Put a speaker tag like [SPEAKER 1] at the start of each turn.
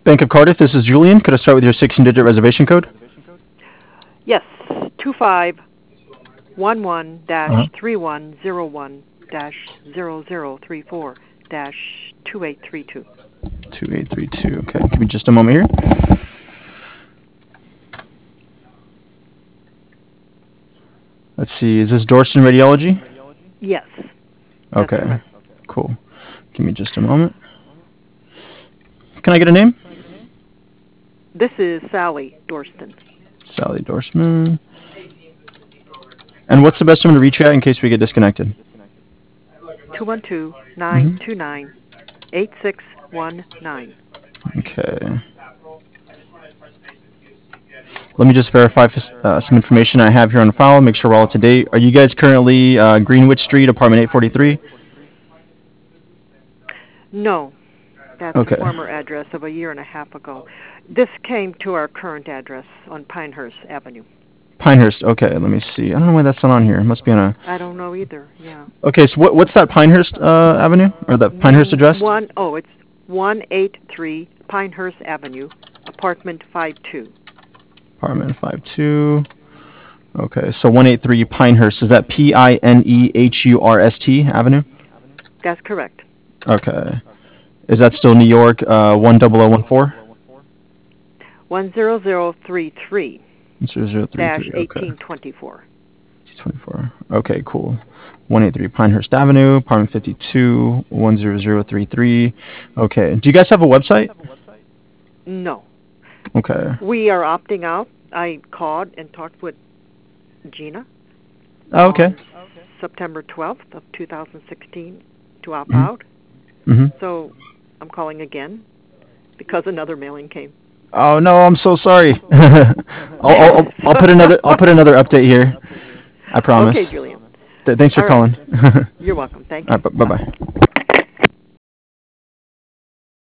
[SPEAKER 1] Bank of Cardiff, this is Julian. Could I start with your 16-digit reservation code?
[SPEAKER 2] Yes, 2511
[SPEAKER 1] Uh-huh.
[SPEAKER 2] 3101 0034 2832.
[SPEAKER 1] 2832. Okay, give me just a moment here. Let's see, is this Dorston Radiology?
[SPEAKER 2] Yes.
[SPEAKER 1] Okay,
[SPEAKER 2] correct.
[SPEAKER 1] cool. Give me just a moment. Can I get a name?
[SPEAKER 2] This is Sally Dorston.
[SPEAKER 1] Sally Dorsman. And what's the best number to reach you at in case we get disconnected?
[SPEAKER 2] 212-929-8619.
[SPEAKER 1] Okay. Let me just verify some information I have here on file, make sure we're all up to date. Are you guys currently Greenwich Street, apartment 843?
[SPEAKER 2] No, that's
[SPEAKER 1] Okay.
[SPEAKER 2] a former address of a year and a half ago. This came to our current address on Pinehurst Avenue.
[SPEAKER 1] Pinehurst. Okay, let me see. I don't know why that's not on here. It must be on a...
[SPEAKER 2] I don't know either, yeah.
[SPEAKER 1] Okay, so what's that Pinehurst Avenue? Or that Pinehurst address?
[SPEAKER 2] It's 183 Pinehurst Avenue, apartment 52.
[SPEAKER 1] Apartment 52. Okay, so 183 Pinehurst. Is that Pinehurst Avenue?
[SPEAKER 2] That's correct.
[SPEAKER 1] Okay. Is that still New York 10014?
[SPEAKER 2] 10033
[SPEAKER 1] -1824.
[SPEAKER 2] 1824.
[SPEAKER 1] 24. Okay, cool. 183 Pinehurst Avenue, apartment 52, 10033. Okay. Do you guys have a website?
[SPEAKER 2] No.
[SPEAKER 1] Okay.
[SPEAKER 2] We are opting out. I called and talked with Gina.
[SPEAKER 1] Oh, okay.
[SPEAKER 2] September 12th of 2016 to opt out.
[SPEAKER 1] Mm-hmm.
[SPEAKER 2] So I'm calling again because another mailing came.
[SPEAKER 1] Oh no, I'm so sorry. I'll put another update here. I promise.
[SPEAKER 2] Okay, Julian.
[SPEAKER 1] Thanks for
[SPEAKER 2] All right.
[SPEAKER 1] calling.
[SPEAKER 2] You're welcome. Thank
[SPEAKER 1] All
[SPEAKER 2] you.
[SPEAKER 1] right, bye bye.